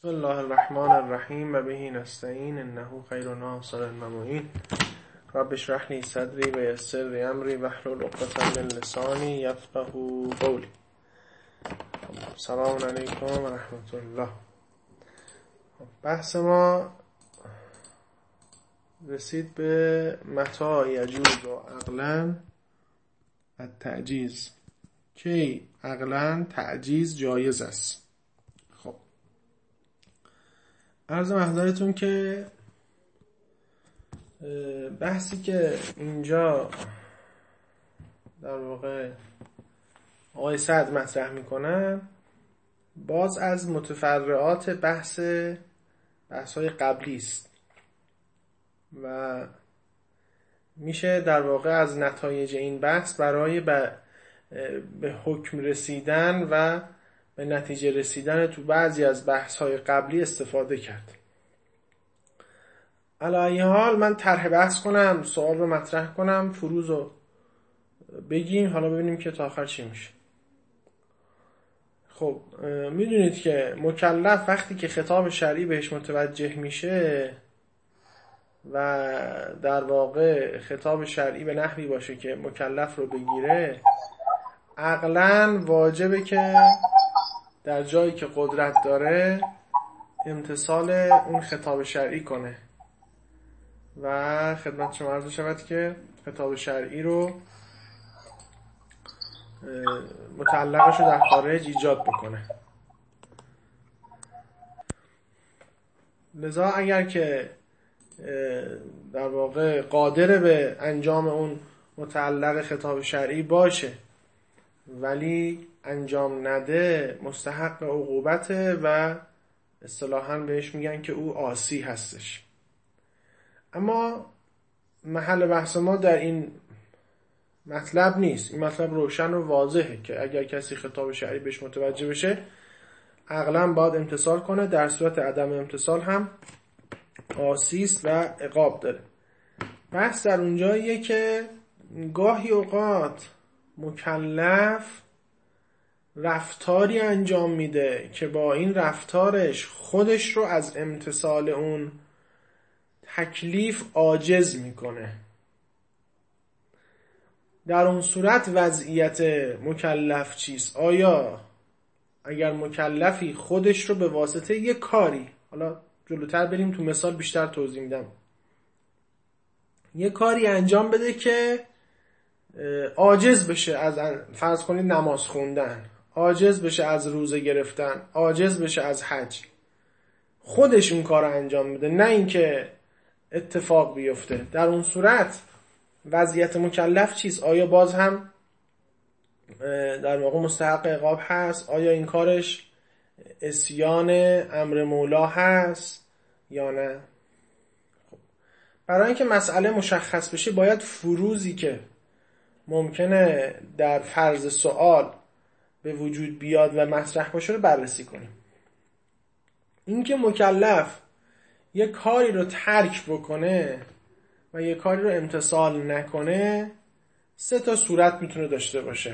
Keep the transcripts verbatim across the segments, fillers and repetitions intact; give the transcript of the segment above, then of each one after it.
بسم الله الرحمن الرحیم و به نستعین انه خیر ناصر و معین. رب اشرح لی صدری و یسر لی امری واحلل عقدة من لسانی یفقهوا قولی. سلام علیکم و رحمت الله. بحث ما رسید به متى یجوز عقلا التعجیز، کی عقلا تعجیز جایز است. خب عرض محضرتون که بحثی که اینجا در واقع آقای سعد مطرح میکنن باز از متفرعات بحث بحث‌های قبلی است و میشه در واقع از نتایج این بحث برای به, به حکم رسیدن و به نتیجه رسیدن تو بعضی از بحث‌های قبلی استفاده کرد. علی ای حال من طرح بحث کنم، سوال رو مطرح کنم، فروز رو بگیم، حالا ببینیم که تا آخر چی میشه. خب میدونید که مکلف وقتی که خطاب شرعی بهش متوجه میشه و در واقع خطاب شرعی به نحوی باشه که مکلف رو بگیره، عقلاً واجبه که در جایی که قدرت داره امتثال اون خطاب شرعی کنه و خدمت شما عرض شود که خطاب شرعی رو متعلقش رو در خارج ایجاد بکنه. لذا اگر که در واقع قادر به انجام اون متعلق خطاب شرعی باشه ولی انجام نده مستحق عقوبته و اصطلاحاً بهش میگن که او عاصی هستش. اما محل بحث ما در این مطلب نیست. این مطلب روشن و واضحه که اگر کسی خطاب شرعی بهش متوجه بشه عقلاً باید امتثال کنه، در صورت عدم امتثال هم عاصی است و عقاب داره. بحث در اونجاییه که گاهی اوقات مکلف رفتاری انجام میده که با این رفتارش خودش رو از امتثال اون تکلیف عاجز میکنه. در اون صورت وضعیت مکلف چیست؟ آیا اگر مکلفی خودش رو به واسطه یک کاری، حالا جلوتر بریم تو مثال بیشتر توضیح میدم، یک کاری انجام بده که عاجز بشه از فرض کنید نماز خوندن، عاجز بشه از روزه گرفتن، عاجز بشه از حج، خودش اون کار انجام بده، نه اینکه اتفاق بیفته، در اون صورت وضعیت مکلف چیست؟ آیا باز هم در واقع مستحق عقاب هست؟ آیا این کارش عصیان امر مولا هست یا نه؟ خب برای اینکه مسئله مشخص بشه باید فروزی که ممکنه در فرض سوال به وجود بیاد و مطرح باشه رو بررسی کنیم. اینکه مکلف یک کاری رو ترک بکنه و یک کاری رو امتثال نکنه سه تا صورت میتونه داشته باشه.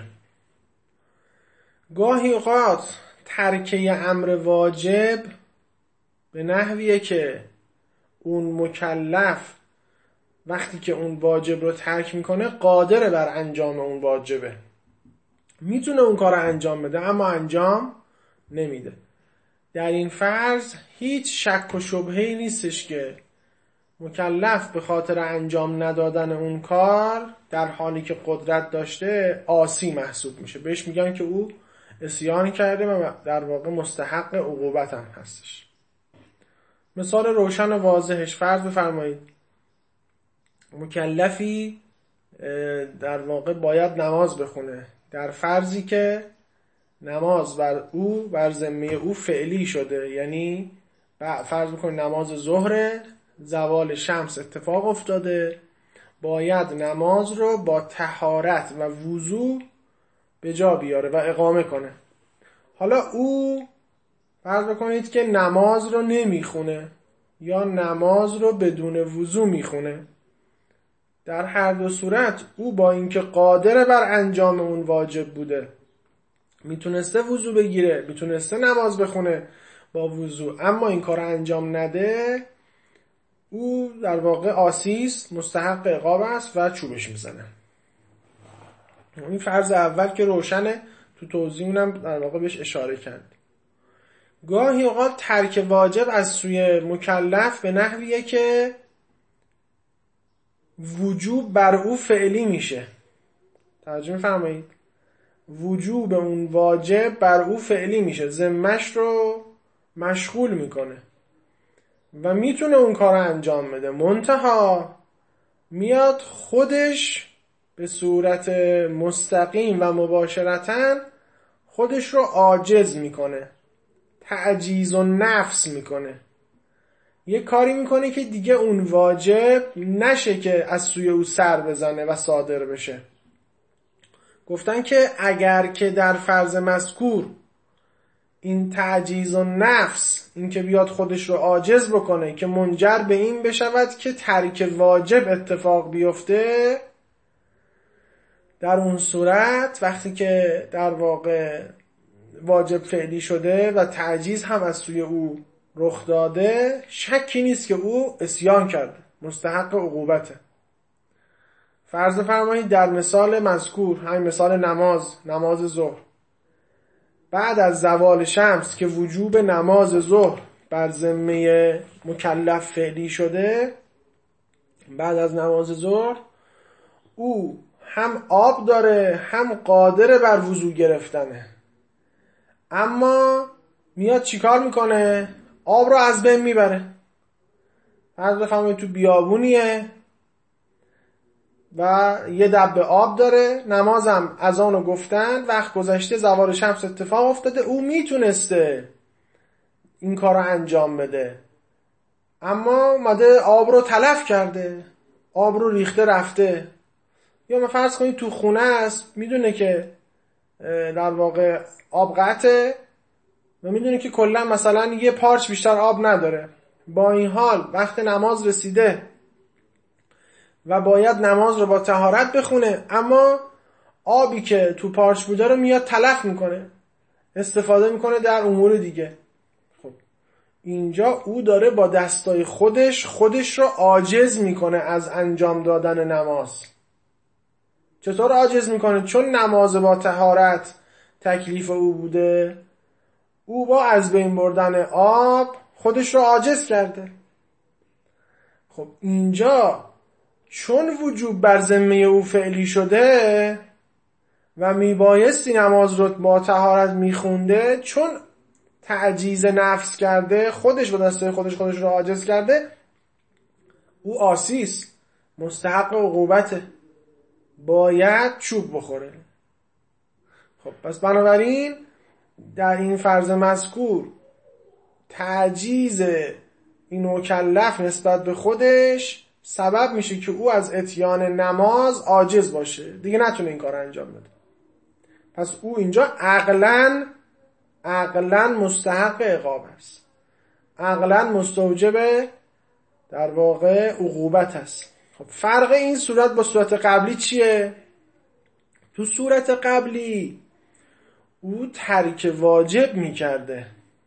گاهی اوقات ترکه امر واجب به نحویه که اون مکلف وقتی که اون واجب رو ترک میکنه قادر بر انجام اون واجبه، میتونه اون کار رو انجام بده اما انجام نمیده. در این فرض هیچ شک و شبهه‌ای نیستش که مکلف به خاطر انجام ندادن اون کار در حالی که قدرت داشته عاصی محسوب میشه، بهش میگن که او عصیان کرده و در واقع مستحق عقوبت هم هستش. مثال روشن و واضحش فرض بفرمایید مکلفی در واقع باید نماز بخونه، در فرضی که نماز بر او بر ذمه او فعلی شده، یعنی فرض بکنید نماز ظهر زوال شمس اتفاق افتاده، باید نماز رو با طهارت و وضو به جا بیاره و اقامه کنه. حالا او فرض بکنید که نماز رو نمیخونه یا نماز رو بدون وضو میخونه. در هر دو صورت او با اینکه قادر بر انجام اون واجب بوده، میتونسته وضو بگیره، میتونسته نماز بخونه، با وضو اما این کار انجام نده، او در واقع آسیست، مستحق عقاب است و چوبش میزنه. این فرض اول که روشنه، تو توضیحونم در واقع بهش اشاره کرد. گاهی اوقات ترک واجب از سوی مکلف به نحویه که وجوب بر او فعلی میشه. توجه می‌فرمایید؟ وجوب اون واجب بر او فعلی میشه، ذمه‌ش رو مشغول میکنه و میتونه اون کار رو انجام بده، منتها میاد خودش به صورت مستقیم و مباشرتاً خودش رو عاجز میکنه، تعجیز و نفس میکنه، یه کاری میکنه که دیگه اون واجب نشه که از سوی او سر بزنه و صادر بشه. گفتن که اگر که در فرض مذکور این تعجیز و نفس، این که بیاد خودش رو عاجز بکنه که منجر به این بشود که ترک واجب اتفاق بیفته، در اون صورت وقتی که در واقع واجب فعلی شده و تعجیز هم از سوی او رخ داده، شکی نیست که او عصیان کرده، مستحق عقوبته. فرض فرمایید در مثال مذکور، همین مثال نماز، نماز ظهر، بعد از زوال شمس که وجوب نماز ظهر بر ذمه مکلف فعلی شده، بعد از نماز ظهر او هم آب داره هم قادر بر وضو گرفتنه، اما میاد چیکار میکنه؟ آب رو از بین میبره. فرض بفرمایید تو بیابونیه و یه دبه آب داره، نمازم اذانو گفتن، وقت گذشته، زوال شمس اتفاق افتاده، او میتونسته این کار رو انجام بده اما اومده آب رو تلف کرده، آب رو ریخته رفته. یا ما فرض کنید تو خونه است، میدونه که در واقع آب قطعه و میدونه که کلا مثلا یه پارچ بیشتر آب نداره، با این حال وقت نماز رسیده و باید نماز رو با طهارت بخونه، اما آبی که تو پارچ بوده رو میاد تلف میکنه، استفاده میکنه در امور دیگه. خب اینجا او داره با دستای خودش خودش رو عاجز میکنه از انجام دادن نماز. چطور عاجز میکنه؟ چون نماز با طهارت تکلیف او بوده، او با از بین بردن آب خودش رو عاجز کرده. خب اینجا چون وجوب بر ذمه او فعلی شده و میبایستی نماز رو با طهارت میخونده، چون تعجیز نفس کرده، خودش با دستای خودش خودش رو عاجز کرده، او عاصیست، مستحق عقوبته، باید چوب بخوره. خب پس بنابراین در این فرض مذکور تعجیز این مکلف نسبت به خودش سبب میشه که او از اتیان نماز عاجز باشه، دیگه نتونه این کار انجام بده. پس او اینجا عقلاً عقلاً مستحق عقاب است، عقلاً مستوجب در واقع عقوبت است. خب فرق این صورت با صورت قبلی چیه؟ تو صورت قبلی او ترک واجب میکرده،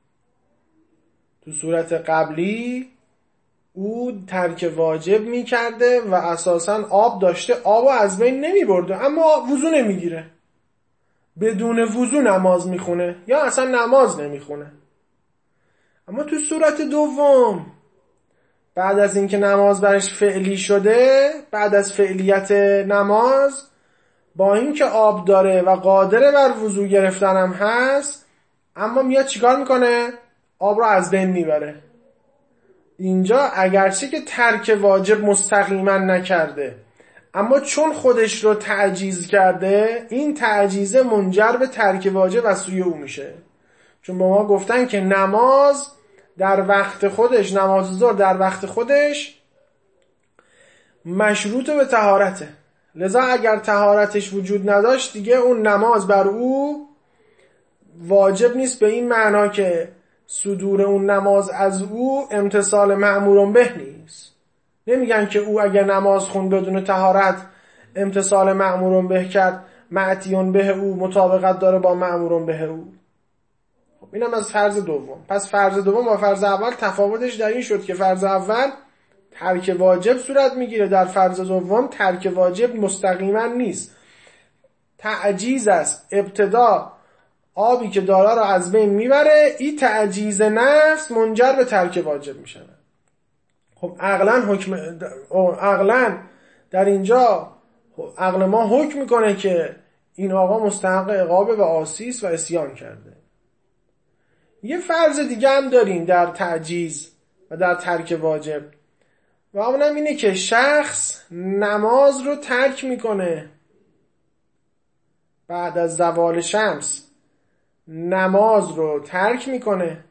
تو صورت قبلی او ترک واجب میکرده و اساساً آب داشته، آب از بین نمیبرده اما وضو نمیگیره، بدون وضو نماز میخونه یا اصلا نماز نمیخونه. اما تو صورت دوم بعد از اینکه نماز برش فعلی شده، بعد از فعلیت نماز، با اینکه آب داره و قادر بر وضو گرفتن هم هست، اما میاد چیکار میکنه؟ آب رو از بین میبره. اینجا اگرچه که ترک واجب مستقیما نکرده، اما چون خودش رو تعجیز کرده، این تعجیزه منجر به ترک واجب از سوی او میشه. چون با ما گفتن که نماز در وقت خودش، نماز ظهر در وقت خودش مشروط به طهارته، لذا اگر طهارتش وجود نداشت دیگه اون نماز بر او واجب نیست، به این معنا که صدور اون نماز از او امتثال مأمور به نیست. نمیگن که او اگر نماز خون بدون طهارت امتثال مأمور به کرد، معتیون به او مطابقت داره با مأمور به او. اینم از فرض دوم. پس فرض دوم با فرض اول تفاوتش در این شد که فرض اول ترک واجب صورت میگیره، در فرض دوم ترک واجب مستقیما نیست، تعجیز است. ابتدا آبی که داره رو از بین میبره، این تعجیز نفس منجر به ترک واجب میشه. خب عقلا حکم عقلا در اینجا عقل ما حکم میکنه که این آقا مستحق عقابه و عاصی است و عصیان کرده. یه فرض دیگه هم داریم در تعجیز و در ترک واجب و اونم اینه که شخص نماز رو ترک میکنه بعد از زوال شمس، نماز رو ترک میکنه،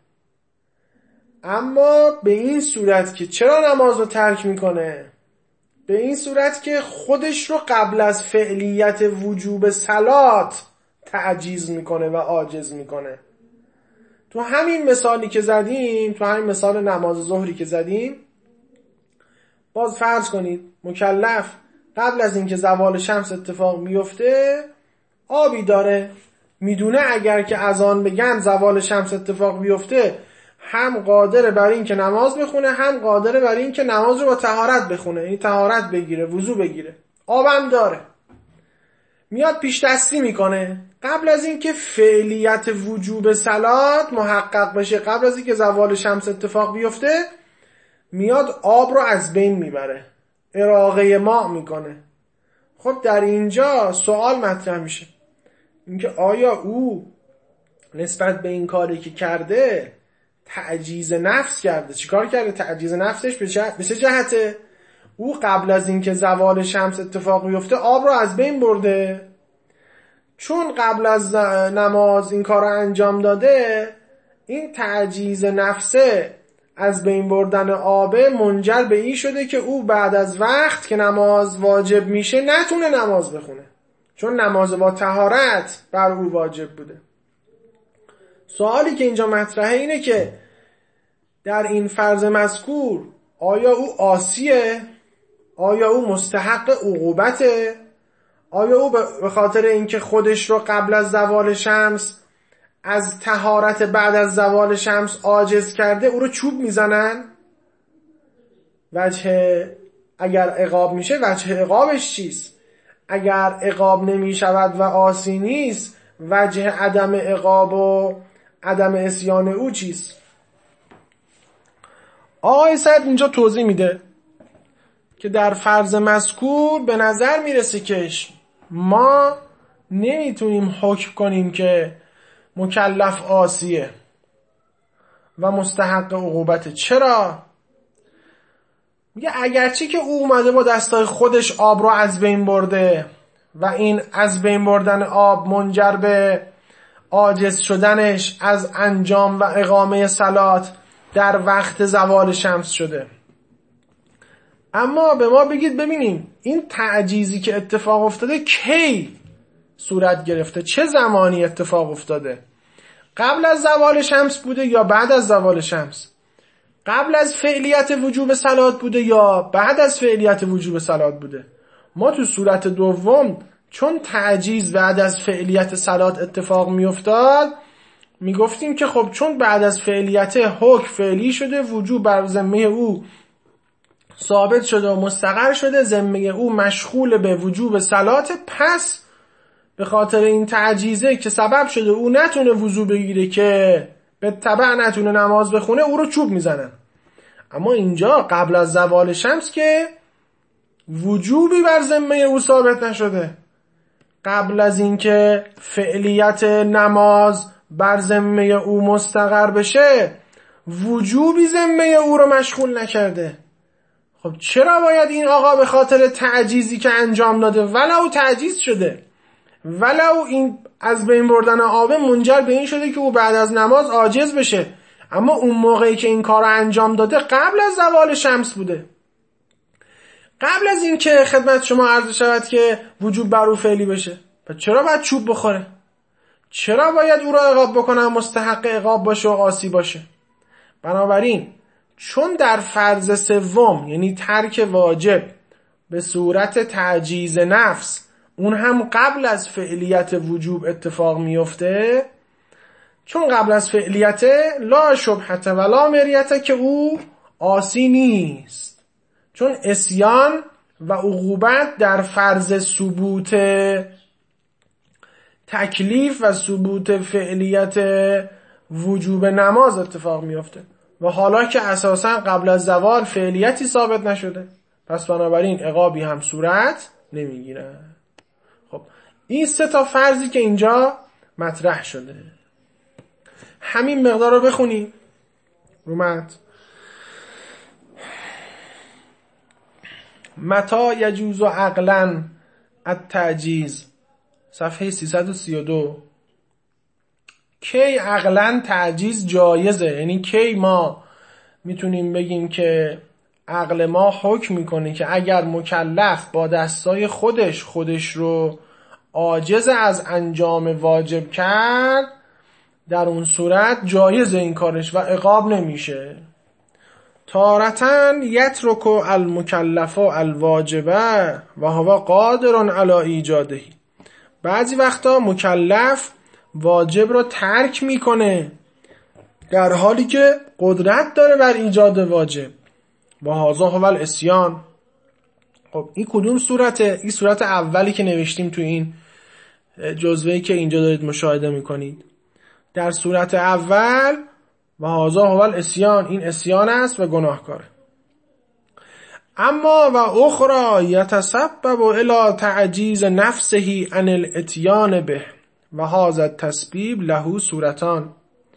اما به این صورت که چرا نماز رو ترک میکنه؟ به این صورت که خودش رو قبل از فعلیت وجوب صلات تعجیز میکنه و عاجز میکنه. تو همین مثالی که زدیم، تو همین مثال نماز ظهری که زدیم، باز فرض کنید مکلف قبل از اینکه زوال شمس اتفاق میفته آبی داره، میدونه اگر که اذان بگن زوال شمس اتفاق بیفته هم قادره بر این که نماز بخونه، هم قادره بر این که نماز رو با طهارت بخونه، یعنی طهارت بگیره، وضو بگیره، آبم داره. میاد پیش دستی میکنه قبل از این که فعلیت وجوب صلات محقق بشه، قبل از این که زوال شمس اتفاق بیفته میاد آب رو از بین میبره، اراقه ماء میکنه. خب در اینجا سوال مطرح میشه اینکه آیا او نسبت به این کاری که کرده تعجیز نفس کرده؟ چیکار کرده؟ تعجیز نفسش به چه جهته؟ او قبل از اینکه زوال شمس اتفاق بیفته آب رو از بین برده، چون قبل از نماز این کار رو انجام داده، این تعجیز نفسه از بین بردن آبه منجر به این شده که او بعد از وقت که نماز واجب میشه نتونه نماز بخونه، چون نماز با طهارت بر او واجب بوده. سوالی که اینجا مطرحه اینه که در این فرض مذکور آیا او عاصیه؟ آیا او مستحق عقوبته؟ آیا او به خاطر اینکه خودش رو قبل از زوال شمس از طهارت بعد از زوال شمس عاجز کرده او رو چوب میزنن؟ وجه اگر عقاب میشه وجه عقابش چیست؟ اگر عقاب نمیشود و عاصی نیست وجه عدم عقاب و عدم عصیان او چیست؟ آقای سعد اینجا توضیح میده که در فرض مذکور به نظر میرسه که ما نمیتونیم حکم کنیم که مکلف عاصیه و مستحق عقوبته. چرا؟ میگه اگرچه که او اومده با دستای خودش آب رو از بین برده و این از بین بردن آب منجر به عاجز شدنش از انجام و اقامه صلات در وقت زوال شمس شده، اما به ما بگید ببینیم این تعجیزی که اتفاق افتاده کی صورت گرفته؟ چه زمانی اتفاق افتاده؟ قبل از زوال شمس بوده یا بعد از زوال شمس؟ قبل از فعلیت وجوب صلات بوده یا بعد از فعلیت وجوب صلات بوده؟ ما تو صورت دوم چون تعجیز بعد از فعلیت صلات اتفاق میافتاد میگفتیم که خب چون بعد از فعلیت حکم فعلی شده، وجوب بر ذمه او ثابت شده و مستقر شده، ذمه او مشغول به وجوب صلات، پس به خاطر این تعجیزه که سبب شده او نتونه وضو بگیره که به تبع نتونه نماز بخونه، او رو چوب میزنن. اما اینجا قبل از زوال شمس که وجوبی بر ذمه او ثابت نشده، قبل از اینکه فعلیت نماز بر ذمه او مستقر بشه وجوبی ذمه او رو مشغول نکرده. خب چرا باید این آقا به خاطر تعجیزی که انجام داده، ولو تعجیز شده، ولو این از بین بردن آبه منجر به این شده که او بعد از نماز عاجز بشه، اما اون موقعی که این کار رو انجام داده قبل از زوال شمس بوده، قبل از این که خدمت شما عرض شود که وجوب بر او فعلی بشه، پس چرا باید چوب بخوره؟ چرا باید او را عقاب بکنن، مستحق عقاب باشه و عاصی باشه؟ بنابراین چون در فرض سوم یعنی ترک واجب به صورت تعجیز نفس اون هم قبل از فعلیت وجوب اتفاق میفته، چون قبل از فعلیت لا شبهت ولا مریت که او عاصی نیست، چون عصیان و عقوبت در فرض ثبوت تکلیف و ثبوت فعلیت وجوب نماز اتفاق میفته و حالا که اساسا قبل از زوال فعلیتی ثابت نشده، پس بنابراین عقابی هم صورت نمیگیره. خب این سه تا فرضی که اینجا مطرح شده، همین مقدار رو بخونیم رو متن. متى یجوز عقلا التعجیز، صفحه سیصد و سی و دو. کی عقلا تعجیز جایزه، یعنی کی ما میتونیم بگیم که عقل ما حکم میکنه که اگر مکلف با دستای خودش خودش رو عاجز از انجام واجب کرد، در اون صورت جایز این کارش و عقاب نمیشه. تارتن یترک المکلف الواجبه و هو قادر علی ایجاده، بعضی وقتا مکلف واجب رو ترک میکنه در حالی که قدرت داره بر ایجاد واجب، و هذا هو العصیان. خب این کدوم صورته؟ این صورت اولی که نوشتیم تو این جزوه‌ای که اینجا دارید مشاهده میکنید. در صورت اول و هذا هو العصیان، این عصیان است و گناهکاره. اما و اخرى یتسبب الی تعجیز نفسه عن الاتیان به و هذا التسبیب له صورتان.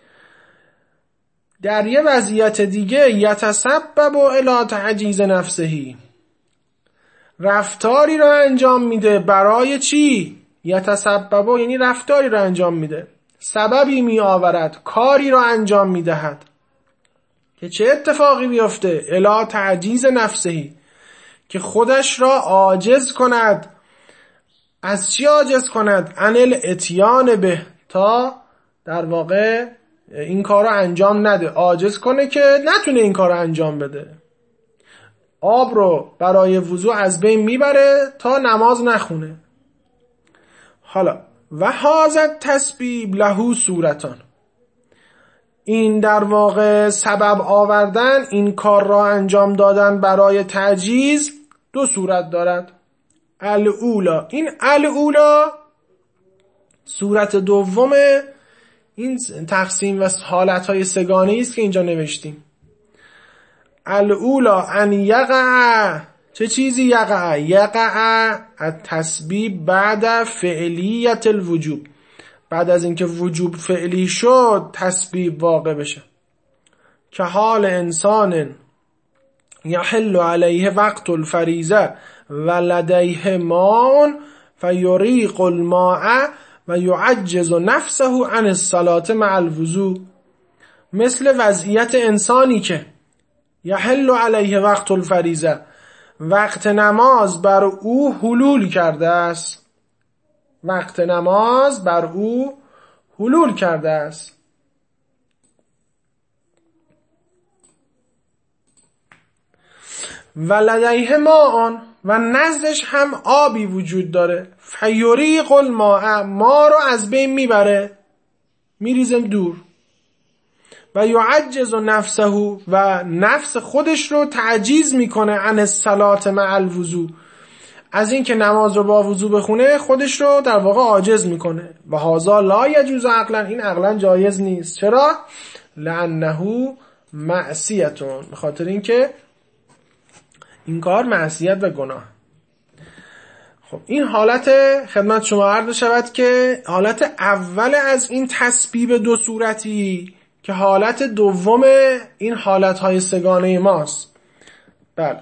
در یه وضعیت دیگه یتسبب الی تعجیز نفسه، رفتاری را انجام میده برای چی؟ یتسبب یعنی رفتاری را انجام میده، سببی می آورد، کاری را انجام میدهد که چه اتفاقی بیفته؟ الی تعجیز نفسه، که خودش را عاجز کند. از چی عاجز کند؟ عن الاتیان به، تا در واقع این کار را انجام نده، عاجز کنه که نتونه این کار را انجام بده. آب رو برای وضوء از بین میبره تا نماز نخونه. حالا و هذا تسبیب له صورتان، این در واقع سبب آوردن، این کار را انجام دادن برای تعجیز دو صورت دارد. الاولا، این الاولا صورت دوم این تقسیم و حالتهای سگانه است که اینجا نوشتیم. الاولا ان یقع، چه چیزی یقع؟ یقع التسبیب بعد فعلیت الوجوب، بعد از اینکه وجوب فعلی شد تسبیب واقع بشه. که حال انسان یحل علیه وقت الفریضه و لدیه ماء فیریق الماء و یعجز نفسه عن الصلاة مع الوضوء، مثل وضعیت انسانی که یحل علیه وقت الفریضه، وقت نماز بر او حلول کرده است، وقت نماز بر او حلول کرده است. و لدیه ماء، و نزدش هم آبی وجود داره. فیریق الماء، ما رو از بین میبره، میریزم دور. و یعجز نفسه، و نفس خودش رو تعجیز میکنه عن الصلاة مع الوضوء، از این که نماز رو با وضو بخونه خودش رو در واقع عاجز میکنه. و هذا لا یجوز عقلا، این عقلا جایز نیست. چرا؟ لانه معصیتون، به خاطر اینکه این کار معصیت و گناه. خب این حالت خدمت شما عرض شود که حالت اول از این تسبیب دو صورتی که حالت دوم این حالتهای سگانه ماست. بله.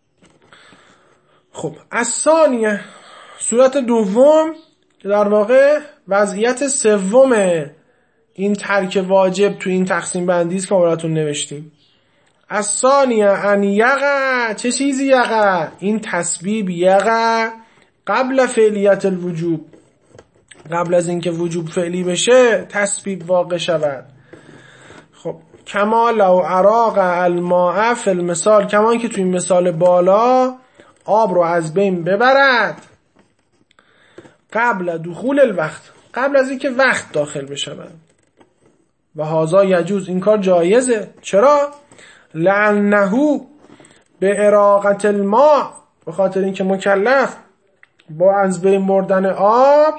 خب از ثانیه، صورت دوم که در واقع وضعیت سوم این ترک واجب تو این تقسیم بندی است که براتون نوشتیم. از ثانیه ان یقع، چه چیزی یقع؟ این تسبیب یقع قبل فعلیت الوجوب، قبل از اینکه وجوب فعلی بشه تسبیب واقع شود. خب کما لو اراق الماء فی المثال، کما اینکه توی مثال بالا آب رو از بین ببرد قبل دخول الوقت، قبل از اینکه وقت داخل بشود. و هذا یجوز، این کار جایزه. چرا؟ لعنه به اراقت الماء، به خاطر اینکه مکلف با از بین بردن آب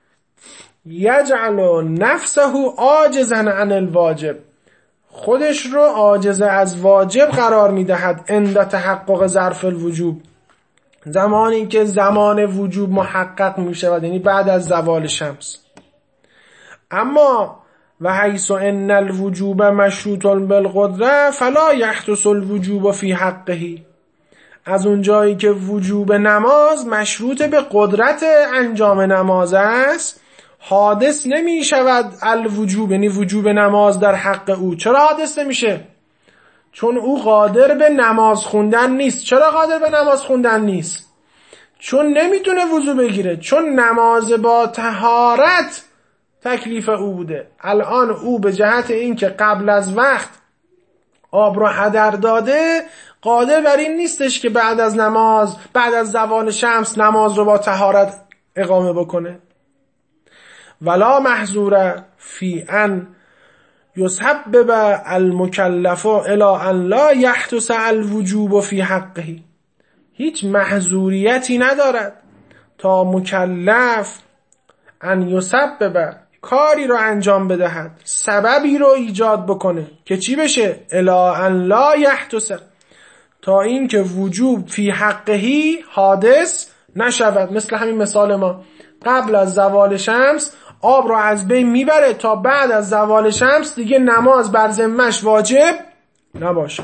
یجعل نفسه عاجزا عن الواجب، خودش رو عاجز از واجب قرار میدهد. عند تحقق ظرف الوجوب، زمانی که زمان وجوب محقق میشود، یعنی بعد از زوال شمس. اما و حیث ان الوجوب مشروط بالقدره فلا یحدث الوجوب فی حقه، از اون جایی که وجوب نماز مشروط به قدرت انجام نماز است، حادث نمی شود الوجوب، یعنی وجوب نماز در حق او. چرا حادث نمیشه؟ چون او قادر به نماز خوندن نیست. چرا قادر به نماز خوندن نیست؟ چون نمیتونه وضو بگیره، چون نماز با طهارت تکلیف او بوده. الان او به جهت اینکه قبل از وقت آب را هدر داده، قادر بر این نیستش که بعد از نماز، بعد از زوال شمس نماز رو با طهارت اقامه بکنه. ولا محظور فی ان یسبب المکلف الی ان لا یحدث الوجوب فی حقه، هیچ محظوریتی ندارد تا مکلف ان یسبب، کاری رو انجام بدهد، سببی رو ایجاد بکنه که چی بشه؟ الی ان لا یحدث، تا این که وجوب فی حقهی حادث نشود. مثل همین مثال ما، قبل از زوال شمس آب رو از بین میبره تا بعد از زوال شمس دیگه نماز بر ذمه‌اش واجب نباشه.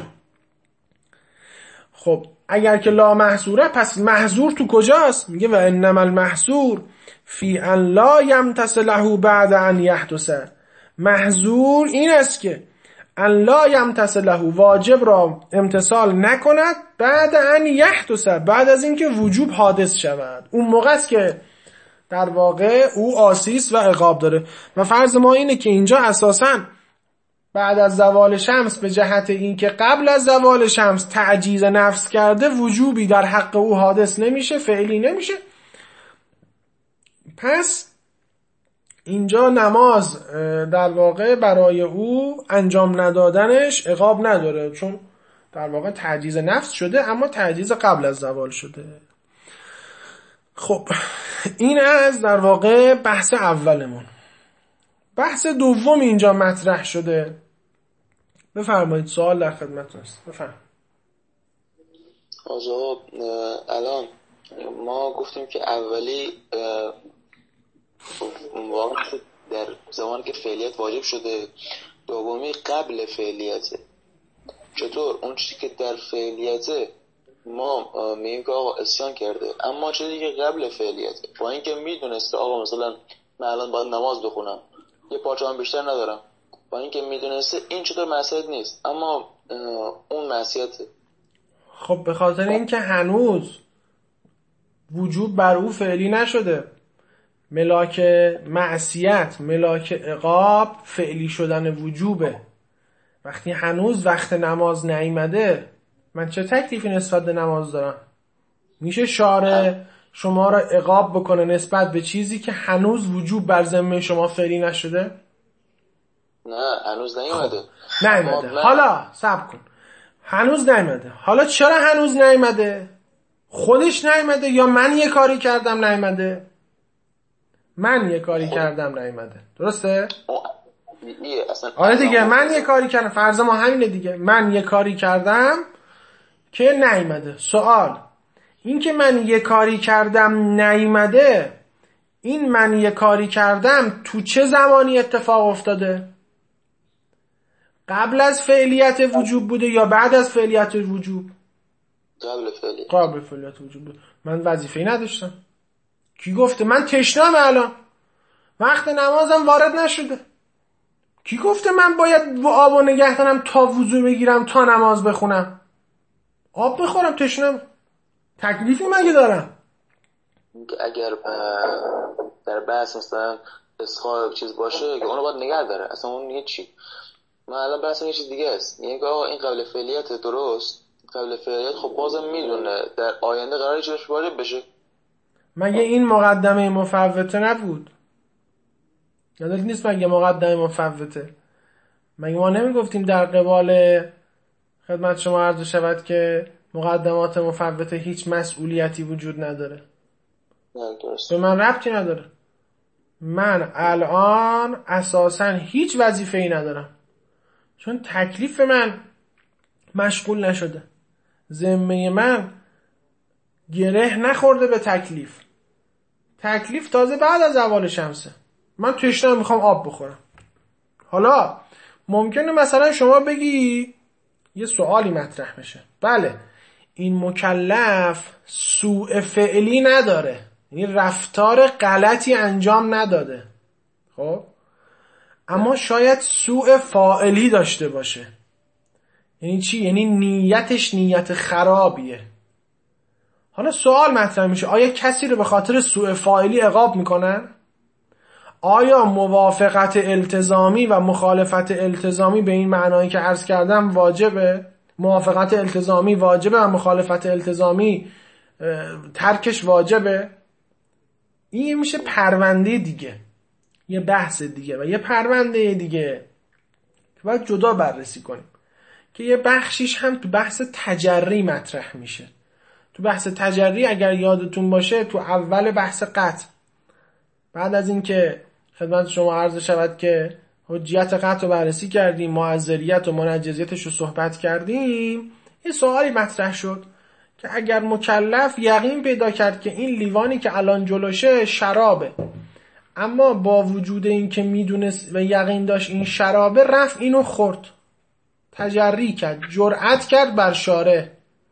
خب اگر که لا محظوره، پس محظور تو کجاست؟ میگه و انما المحظور فی ان لا یمتثل له بعد ان یحدث، محظور این است که ان لا یمتثل له، واجب را امتثال نکند بعد ان یحدث، بعد از اینکه وجوب حادث شود. اون موقع است که در واقع او آسیس و عقاب داره. و فرض ما اینه که اینجا اساساً بعد از زوال شمس به جهت اینکه قبل از زوال شمس تعجیز نفس کرده، وجوبی در حق او حادث نمیشه، فعلی نمیشه. پس اینجا نماز در واقع برای او انجام ندادنش عقاب نداره، چون در واقع تعجیز نفس شده، اما تعجیز قبل از زوال شده. خب این از در واقع بحث اولمون. بحث دوم اینجا مطرح شده. بفرمایید، سوال در خدمتتون است. بفرمایید. آقا الان ما گفتیم که اولی واقعا در زمانی که فعلیت واجب شده، دومی قبل فعلیته. چطور اون چیزی که در فعلیته ما میگیم که آقا اسیان کرده، اما چیزی که قبل فعلیته، با اینکه میدونسته آقا مثلا من الان باید نماز بخونم، یه پارچه هم بیشتر ندارم، با اینکه میدونسته این چطور معصیت نیست، اما اون معصیته. خب به خاطر اینکه هنوز وجوب بر او فعلی نشده. ملاک معصیت، ملاک عقاب فعلی شدن وجوبه. وقتی هنوز وقت نماز نیامده، من چه تکلیفی نسبت به نماز دارم؟ میشه شارع شما را عقاب بکنه نسبت به چیزی که هنوز وجوب بر ذمه شما فعلی نشده؟ نه هنوز نیامده. خب. نیامده. حالا صبر کن. هنوز نیامده. حالا چرا هنوز نیامده؟ خودش نیامده یا من یه کاری کردم نیامده؟ من یه کاری خود. کردم نیامده. درسته؟ آره دیگه، من یه کاری کردم. فرض ما همینه دیگه. من یه کاری کردم که نیامده. سوال این که من یه کاری کردم نیامده، این من یه کاری کردم تو چه زمانی اتفاق افتاده؟ قبل از فعلیت وجوب بوده یا بعد از فعلیت وجوب؟ قبل فعلیت. قبل فعلیت وجوب بوده. من وظیفه‌ای نداشتم. کی گفته من تشنمه الان؟ وقت نمازم وارد نشده. کی گفته من باید آب و نگه دارم تا وضو بگیرم تا نماز بخونم؟ آب بخورم تشنم. تکلیفی مگه دارم؟ اگر در بحث مثلا اسخاء چیز باشه که اونو باید نگه داره، اصلا اون یه چی. من الان بحث یه چیز دیگه است. میگه که آقا این قبل فعلیت درست، قبل فعلیت خب بازم میدونه در آینده قراره چیزش واجب بشه. مگه این مقدمه مفوته نبود؟ یادت نیست مگه مقدمه مفوته؟ مگه ما نمیگفتیم در قبال خدمت شما عرض شود که مقدمات مفوته هیچ مسئولیتی وجود نداره؟ نه درست. به من ربطی نداره. من الان اساساً هیچ وظیفه‌ای ندارم، چون تکلیف من مشغول نشده، ذمه من گره نخورده به تکلیف. تکلیف تازه بعد از زوال شمسه. من تشنه میخوام آب بخورم. حالا ممکنه مثلا شما بگی، یه سوالی مطرح میشه، بله این مکلف سوء فعلی نداره، یعنی رفتار غلطی انجام نداده، خب اما شاید سوء فاعلی داشته باشه. یعنی چی؟ یعنی نیتش نیت خرابیه. حالا سوال مطرح میشه، آیا کسی رو به خاطر سوء فاعلی عقاب میکنن؟ آیا موافقت التزامی و مخالفت التزامی به این معنایی که عرض کردم واجبه؟ موافقت التزامی واجبه و مخالفت التزامی ترکش واجبه؟ این میشه پرونده دیگه، یه بحث دیگه و یه پرونده دیگه که باید جدا بررسی کنیم، که یه بخشیش هم تو بحث تجری مطرح میشه. تو بحث تجری اگر یادتون باشه، تو اول بحث قطع، بعد از اینکه خدمت شما عرض شود که حجیت قطع رو بررسی کردیم، معذریت و منجزیتش رو صحبت کردیم، یه سوالی مطرح شد که اگر مکلف یقین پیدا کرد که این لیوانی که الان جلوشه شرابه، اما با وجود این که میدونست و یقین داشت این شرابه، رفت اینو خورد، تجری کرد، جرأت کرد بر شارع،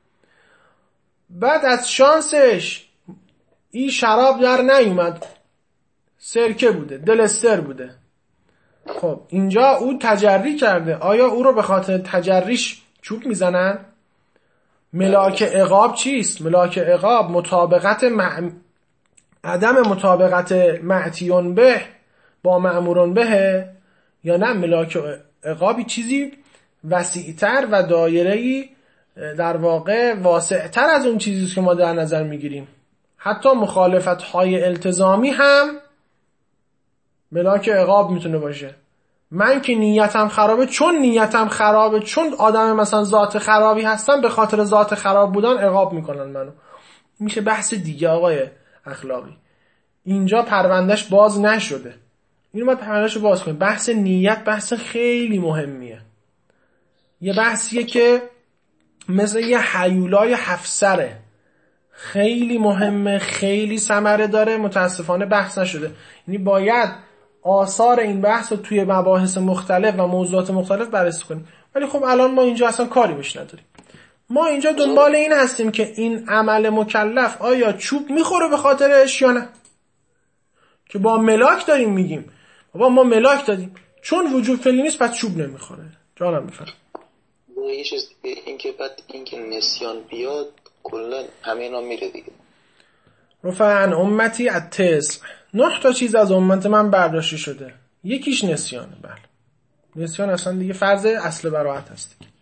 بعد از شانسش این شراب در نیومد، سرکه بوده، دلستر بوده. خب اینجا او تجری کرده، آیا او رو به خاطر تجریش چوب میزنن؟ ملاک عقاب چیست؟ ملاک عقاب مطابقت مع... عدم مطابقت معتیون به با مأمورون به، یا نه ملاک عقابی چیزی وسیع‌تر و دایره‌ای در واقع واسع‌تر از اون چیزی که ما در نظر میگیریم. حتی مخالفت‌های التزامی هم ملاک عقاب میتونه باشه. من که نیتم خرابه، چون نیتم خرابه، چون آدم مثلا ذات خرابی هستم، به خاطر ذات خراب بودن عقاب میکنن منو. میشه بحث دیگه آقای اخلاقی. اینجا پروندهش باز نشده، اینو باید پروندهش رو باز کنیم. بحث نیت بحث خیلی مهمیه، یه بحثیه که مثل یه هیولای هفت سره، خیلی مهمه، خیلی ثمره داره، متاسفانه بحث نشده. یعنی باید آثار این بحث رو توی مباحث مختلف و موضوعات مختلف بررسی کنیم، ولی خب الان ما اینجا اصلا کاری بهش نداریم. ما اینجا دنبال این هستیم که این عمل مکلف آیا چوب میخوره به خاطرش یا نه، که با ملاک داریم میگیم بابا ما ملاک دادیم، چون وجود فعلی نیست پس چوب نمیخوره. جانم میفهم یه چیز دیگه، این که بعد این که نسیان بیاد کلا همه اینا میره دیگه. رفع عن امتی التسع، نه تا چیز از امت من برداشته شده، یکیش نسیانه. بله نسیان اصلا دیگه فرض اصل براءت هست دیگه.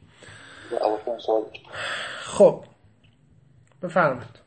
خب بفرمایید.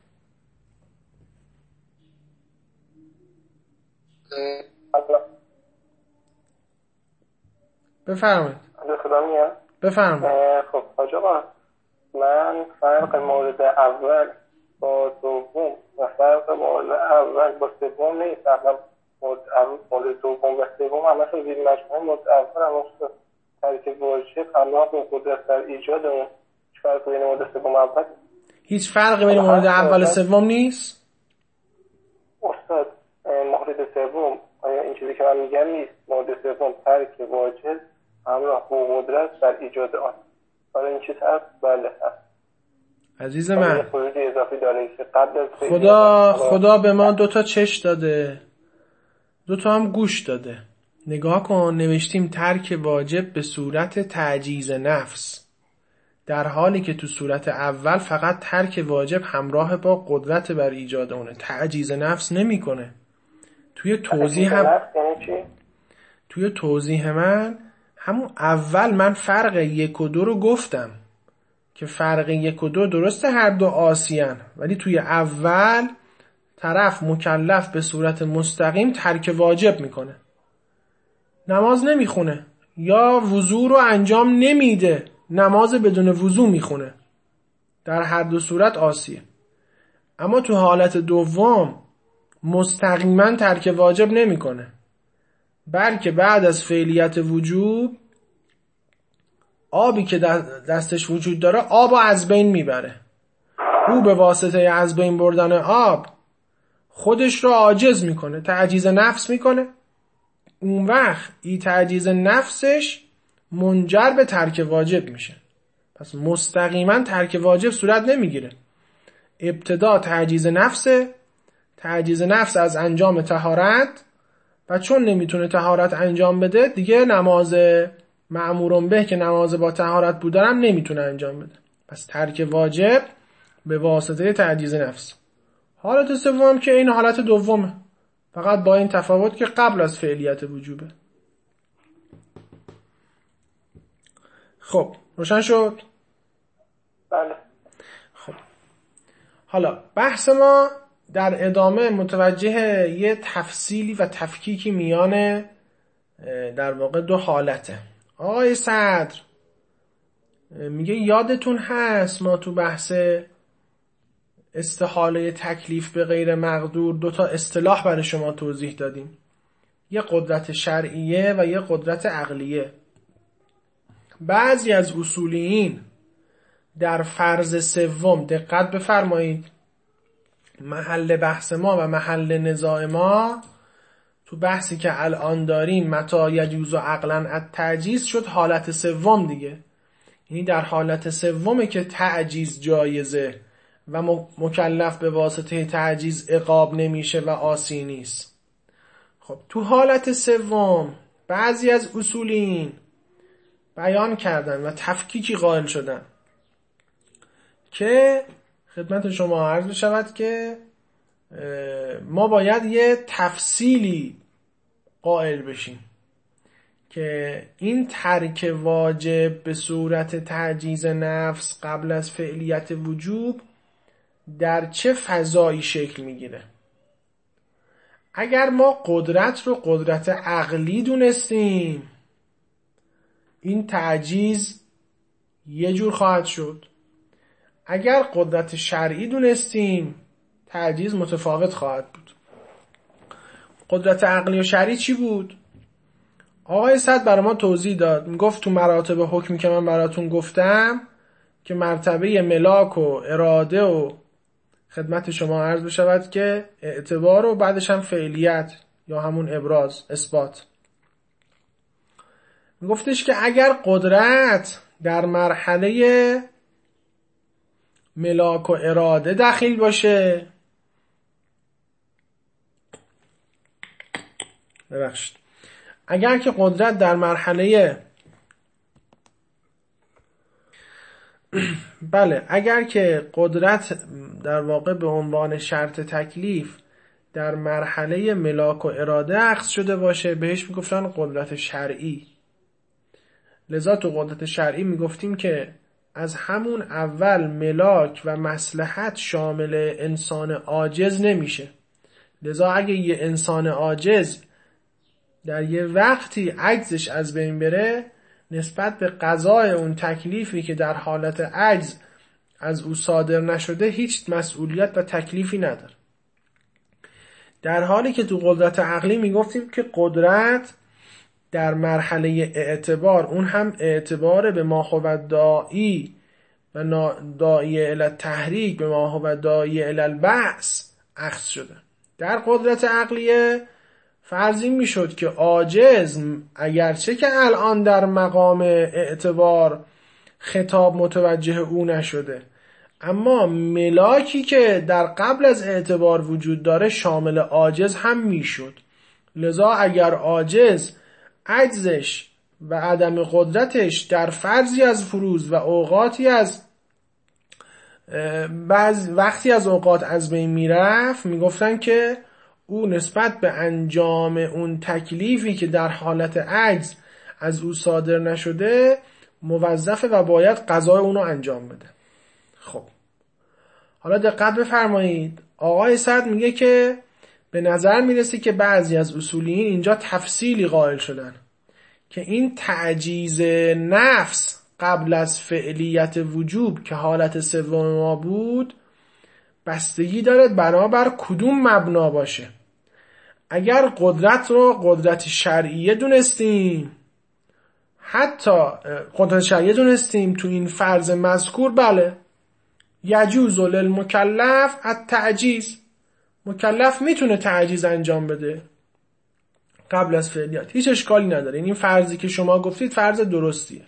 بفرمایید. بفرمایید. خب حاج آقا، من فرق مورد اول با دوم و فرق مورد اول با سوم نمیفهمم. مورد اول مورد دوم و سوم همه خیلی مجموعه، مورد اول هم اصلا ترک واجب همراه با قدرت در ایجاد اون. هیچ فرق بین مورد سوم اول؟ هیچ فرق بین مورد اول و سوم نیست؟ استاد مورد سوم آیا این چیزی که من میگم نیست؟ مورد سوم ترک واجب همراه با قدرت در ایجاد آن. آره این چیز هست؟ بله هست. عزیز من، قبل خدا خدا به ما دوتا چش داده، دوتا هم گوش داده. نگاه کن، نوشتیم ترک واجب به صورت تعجیز نفس، در حالی که تو صورت اول فقط ترک واجب همراه با قدرت بر ایجاد اونه، تعجیز نفس نمی کنه. توی توضیح هم توی توضیح من همون اول من فرق یک و دو رو گفتم که فرق یک و دو درسته هر دو عاصیان، ولی توی اول طرف مکلف به صورت مستقیم ترک واجب میکنه، نماز نمیخونه، یا وضو رو انجام نمیده، نماز بدون وضو میخونه، در هر دو صورت عاصیه. اما تو حالت دوم مستقیما ترک واجب نمیکنه، بلکه بعد از فعلیت وجوب آبی که دستش وجود داره آب از بین میبره. او به واسطه از بین بردن آب خودش رو عاجز میکنه، تعجیز نفس میکنه. اون وقت این تعجیز نفسش منجر به ترک واجب میشه. پس مستقیما ترک واجب صورت نمیگیره. ابتدا تعجیز نفسه، تعجیز نفس از انجام طهارت، و چون نمیتونه طهارت انجام بده دیگه نماز مأمورون به که نماز با طهارت بودن نمیتونه انجام بده. پس ترک واجب به واسطه تعجیز نفس. حالت سوم که این حالت دومه، فقط با این تفاوت که قبل از فعلیت وجوبه. خب روشن شد؟ بله. خب حالا بحث ما در ادامه متوجه یه تفصیلی و تفکیکی میان در واقع دو حالته. آقای صدر میگه یادتون هست ما تو بحث استحاله تکلیف به غیر مقدور دو تا اصطلاح برای شما توضیح دادیم، یه قدرت شرعیه و یه قدرت عقلیه. بعضی از اصولیین در فرض سوم، دقت بفرمایید، محل بحث ما و محل نزاع ما تو بحثی که الان داریم متى یجوز عقلا التعجیز شد حالت سوم دیگه. یعنی در حالت سومه که تعجیز جایزه و مکلف به واسطه تعجیز عقاب نمیشه و عاصی نیست. خب تو حالت سوم بعضی از اصولین بیان کردن و تفکیکی قائل شدن که خدمت شما عرض بشود که ما باید یه تفصیلی قائل بشیم که این ترک واجب به صورت تعجیز نفس قبل از فعلیت وجوب در چه فضایی شکل میگیره. اگر ما قدرت رو قدرت عقلی دونستیم این تعجیز یه جور خواهد شد، اگر قدرت شرعی دونستیم تعجیز متفاوت خواهد بود. قدرت عقلی و شرعی چی بود؟ آقای صد برای ما توضیح داد، میگفت تو مراتب حکمی که من براتون گفتم که مرتبه ملاک و اراده و خدمت شما عرض بشود که اعتبار و بعدش هم فعلیت یا همون ابراز اثبات. میگفتش که اگر قدرت در مرحله ملاک و اراده داخل باشه، ببخشید اگر که قدرت در مرحله بله اگر که قدرت در واقع به عنوان شرط تکلیف در مرحله ملاک و اراده اخذ شده باشه بهش میگفتن قدرت شرعی. لذا تو قدرت شرعی میگفتیم که از همون اول ملاک و مصلحت شامل انسان عاجز نمیشه. لذا اگه یه انسان عاجز در یه وقتی عجزش از بین بره، نسبت به قضای اون تکلیفی که در حالت عجز از او صادر نشده هیچ مسئولیت و تکلیفی نداره. در حالی که تو قدرت عقلی میگفتیم که قدرت در مرحله اعتبار، اون هم اعتبار به ما هو داعی و داعی الی التحریک به ما هو داعی الی البعث اخذ شده. در قدرت عقلیه فرض این میشد که عاجز اگرچه که الان در مقام اعتبار خطاب متوجه او نشده، اما ملاکی که در قبل از اعتبار وجود داره شامل عاجز هم میشد. لذا اگر عاجز عجزش و عدم قدرتش در فرضی از فروض و اوقاتی از بعض وقتی از اوقات از بین میرفت، میگفتن که او نسبت به انجام اون تکلیفی که در حالت عجز از او صادر نشده موظفه و باید قضای اونو انجام بده. خب حالا دقت بفرمایید، آقای صدر میگه که به نظر میرسه که بعضی از اصولیین اینجا تفصیلی قائل شدن که این تعجیز نفس قبل از فعلیت وجوب که حالت سوم ما بود بستگی داره بنابر کدوم مبنا باشه. اگر قدرت رو قدرت شرعیه دونستیم، حتی قدرت شرعیه دونستیم تو این فرض مذکور، بله یجوز للمکلف التعجیز، مکلف میتونه تعجیز انجام بده قبل از فعلیت، هیچ اشکالی نداره. این فرضی که شما گفتید فرض درستیه.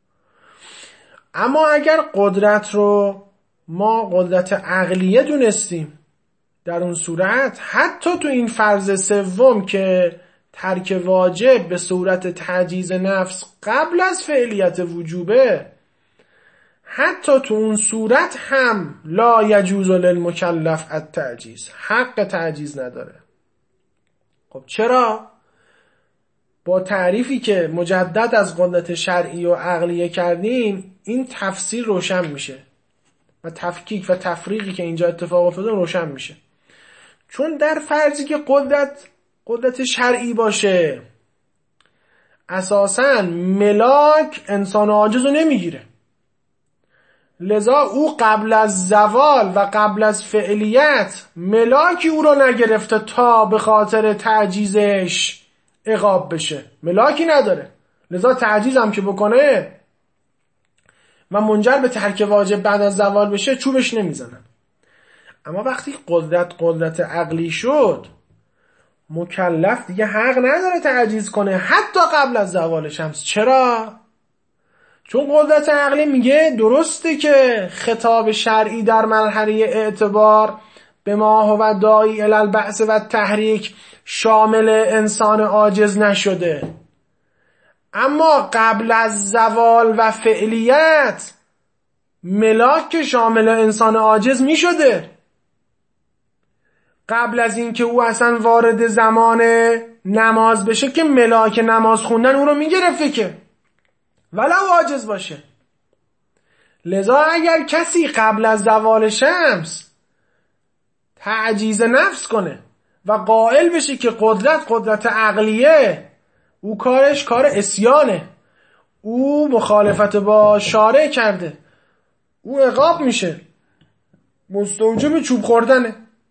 اما اگر قدرت رو ما قدرت عقلیه دونستیم، در اون صورت حتی تو این فرض سوم که ترک واجب به صورت تعجیز نفس قبل از فعلیت وجوبه، حتی تو اون صورت هم لا یجوز للمکلف التعجیز، حق تعجیز نداره. خب چرا؟ با تعریفی که مجدد از قدرت شرعی و عقلیه کردیم این تفسیر روشن میشه و تفکیک و تفریقی که اینجا اتفاق افتاده روشن میشه. چون در فرضی که قدرت قدرت شرعی باشه، اساساً ملاک انسان عاجز رو نمیگیره، لذا او قبل از زوال و قبل از فعلیت ملاکی او رو نگرفته تا به خاطر تعجیزش عقاب بشه، ملاکی نداره، لذا تعجیز هم که بکنه و منجر به ترک واجب بعد از زوال بشه چوبش نمیزنن. اما وقتی قدرت قدرت عقلی شد، مکلف دیگه حق نداره تعجیز کنه حتی قبل از زوال شمس. چرا؟ چون قدرت عقلی میگه درسته که خطاب شرعی در مرحله اعتبار به ما هو داعی الی البعث و تحریک شامل انسان عاجز نشده، اما قبل از زوال و فعلیت ملاک شامل انسان عاجز میشده. قبل از اینکه او اصلا وارد زمان نماز بشه که ملاک نماز خوندن او رو میگرفته که ولو عاجز باشه. لذا اگر کسی قبل از زوال شمس تعجیز نفس کنه و قائل بشه که قدرت قدرت عقلیه، او کارش کار عصیانه، او مخالفت با شارع کرده، او عقاب میشه، مستوجب چوب خوردنه.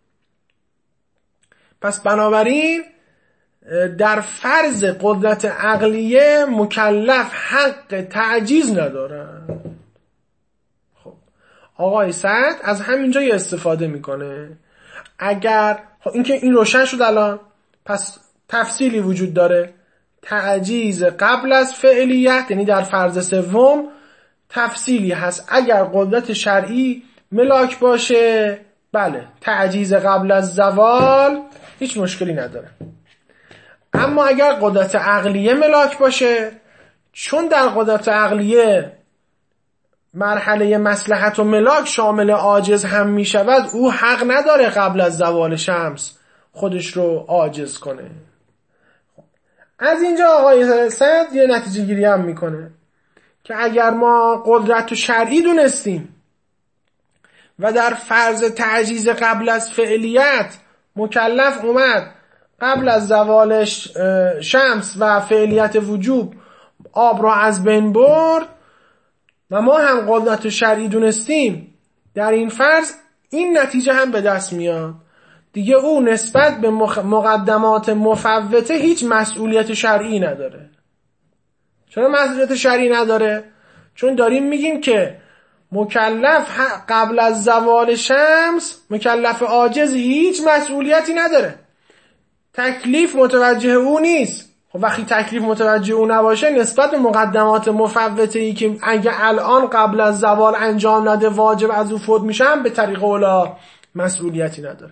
پس بنابراین در فرض قدرت عقلیه مکلف حق تعجیز نداره. خب آقای سعد از همینجا یه استفاده میکنه. اگر خب این که این روشن شد الان، پس تفصیلی وجود داره. تعجیز قبل از فعلیت یعنی در فرض سوم تفصیلی هست. اگر قدرت شرعی ملاک باشه، بله تعجیز قبل از زوال هیچ مشکلی نداره. اما اگر قدرت عقلیه ملاک باشه، چون در قدرت عقلیه مرحله مصلحت و ملاک شامل عاجز هم می شود، او حق نداره قبل از زوال شمس خودش رو عاجز کنه. از اینجا آقای سعد یه نتیجه گیری هم میکنه که اگر ما قدرت شرعی دونستیم و در فرض تعجیز قبل از فعلیت مکلف اومد قبل از زوال شمس و فعلیت وجوب آب رو از بین برد و ما هم قدرت شرعی دونستیم، در این فرض این نتیجه هم به دست میاد دیگه، او نسبت به مقدمات مفوته هیچ مسئولیت شرعی نداره. چرا مسئولیت شرعی نداره؟ چون داریم میگیم که مکلف قبل از زوال شمس، مکلف عاجز هیچ مسئولیتی نداره، تکلیف متوجه او نیست. خب وقتی تکلیف متوجه او نباشه، نسبت به مقدمات مفوته ای که اگه الان قبل از زوال انجام نده واجب از او فوت میشه، هم به طریق اولا مسئولیتی نداره.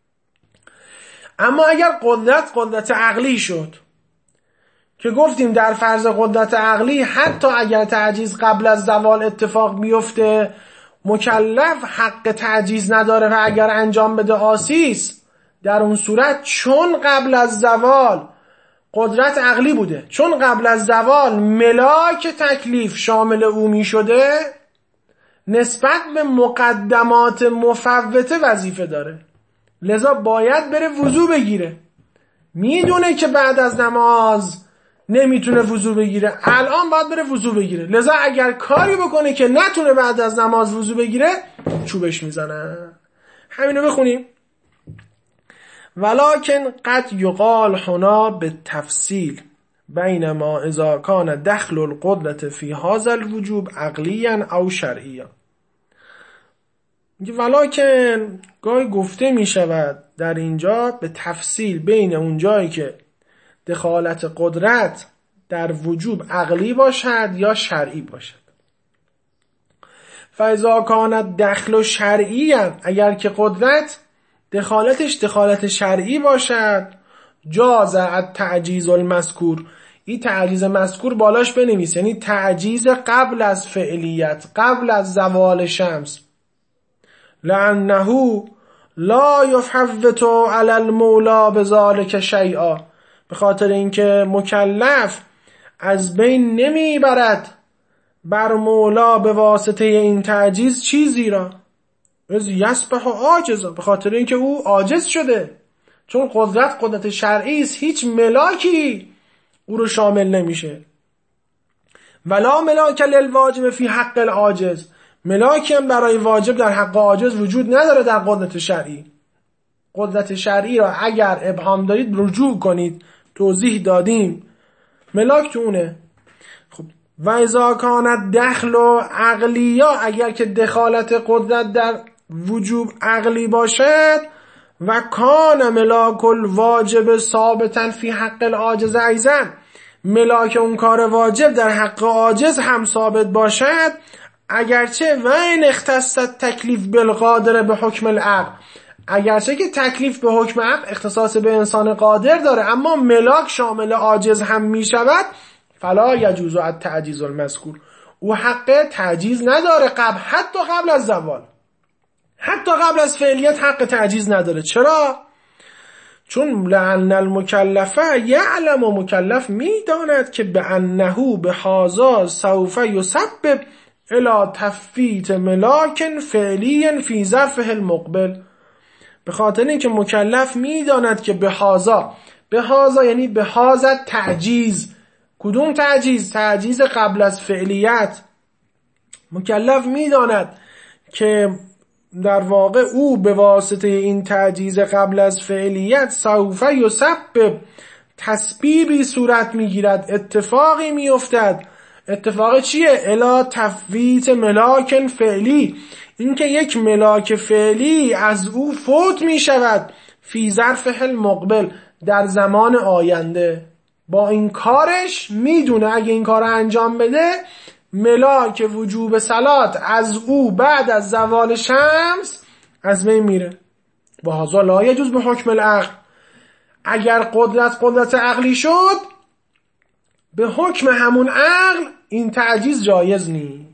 اما اگر قدرت قدرت عقلی شد که گفتیم در فرض قدرت عقلی حتی اگر تعجیز قبل از زوال اتفاق بیفته مکلف حق تعجیز نداره و اگر انجام بده آسیس، در اون صورت چون قبل از زوال قدرت عقلی بوده، چون قبل از زوال ملاک تکلیف شامل او می شده، نسبت به مقدمات مفوته وظیفه داره، لذا باید بره وضو بگیره. میدونه که بعد از نماز نمیتونه وضو بگیره، الان باید بره وضو بگیره. لذا اگر کاری بکنه که نتونه بعد از نماز وضو بگیره، چوبش میزنن. همینو بخونیم. ولکن قد یقال هنا به تفصیل بینما اذا کان دخل القدرت فی هذا الوجوب عقلیا او شرعیا. ولکن گاهی گفته می شود در اینجا به تفصیل بین اون جایی که دخالت قدرت در وجوب عقلی باشد یا شرعی باشد. فاذا کانت دخل شرعی، اگر که قدرت دخالتش دخالت شرعی باشد، جاز التعجیز المذکور. این تعجیز مذکور بالاش بنویس، یعنی تعجیز قبل از فعلیت، قبل از زوال شمس. لأنه لا يفوت على المولى بذلك شیئا، به خاطر اینکه مکلف از بین نمیبرد بر مولا به واسطه این تعجیز چیزی را، از یسبح عاجزا، به خاطر اینکه او عاجز شده. چون قدرت قدرت شرعی است، هیچ ملاکی او رو شامل نمیشه. ولا ملاک للواجب فی حق العاجز، ملاکی هم برای واجب در حق عاجز وجود نداره در قدرت شرعی. قدرت شرعی را اگر ابهام دارید رجوع کنید، توضیح دادیم، ملاک تو اونه. خب و اذا کانت دخل و عقلیا، اگر که دخالت قدرت در وجوب عقلی باشد، و کان ملاک الواجب ثابتا فی حق العاجز ایضا، ملاک اون کار واجب در حق عاجز هم ثابت باشد، اگرچه و این اختص تکلیف بالقادر به حکم العقل، اگرچه که تکلیف به حکم عقل اختصاص به انسان قادر داره، اما ملاک شامل عاجز هم می شود، فلا یجوز التعجیز المذکور، او حق تعجیز نداره قبل، حتی قبل از زوال، حتی قبل از فعلیت حق تعجیز نداره. چرا؟ چون لأن المکلفه یعلم، و مکلف میداند که به انه به هذا سوف یسبب الی تفویت ملاک فعلی فی ظرفه المقبل، به خاطر اینکه مکلف میداند که به هذا، به هذا یعنی به هذا تعجیز. کدوم تعجیز؟ تعجیز قبل از فعلیت. مکلف میداند که در واقع او به واسطه این تعجیز قبل از فعلیت سوف یسبب، تسبیبی صورت میگیرد، اتفاقی میافتد. اتفاق چیه؟ الا تفویت ملاک فعلی، اینکه یک ملاک فعلی از او فوت می شود فی ظرف المقبل، در زمان آینده. با این کارش میدونه اگه این کار انجام بده ملاک وجوب صلات از او بعد از زوال شمس از بین میره. و هذا لا یجوز به حکم العقل، اگر قدرت قدرت عقلی شد به حکم همون عقل این تعجیز جایز نیست.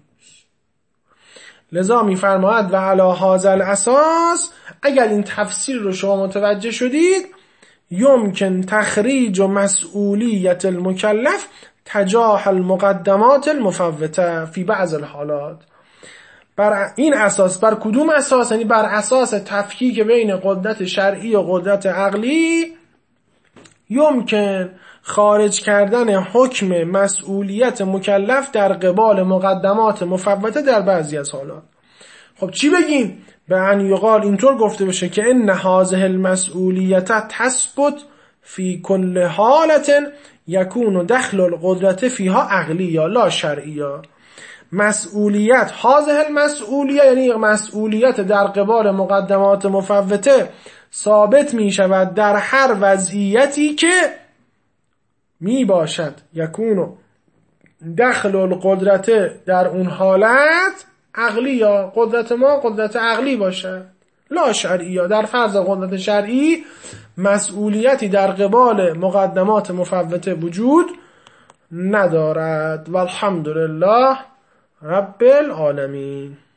لذا میفرماید و علی هذا الاساس، اگر این تفسیر رو شما متوجه شدید، یمکن تخریج و مسئولیت المکلف تجاه المقدمات المفوته فی بعض الحالات. بر این اساس، بر کدوم اساس؟ یعنی بر اساس تفکیک بین قدرت شرعی و قدرت عقلی، یمکن خارج کردن حکم مسئولیت مکلف در قبال مقدمات مفوته در بعضی از حالات. خب چی بگیم؟ به ان یقال، اینطور گفته بشه که ان هذه المسئولیت تثبت فی کل حالت یکون دخل القدرت فیها عقلی یا لا شرعی. مسئولیت، هذه المسئولیت یعنی مسئولیت در قبال مقدمات مفوته ثابت می شود در هر وضعیتی که می باشد یکونو دخل القدرت در اون حالت عقلی، یا قدرت ما قدرت عقلی باشه، لا شرعی، یا در فرض قدرت شرعی مسئولیتی در قبال مقدمات مفوته وجود ندارد. والحمدلله رب العالمین.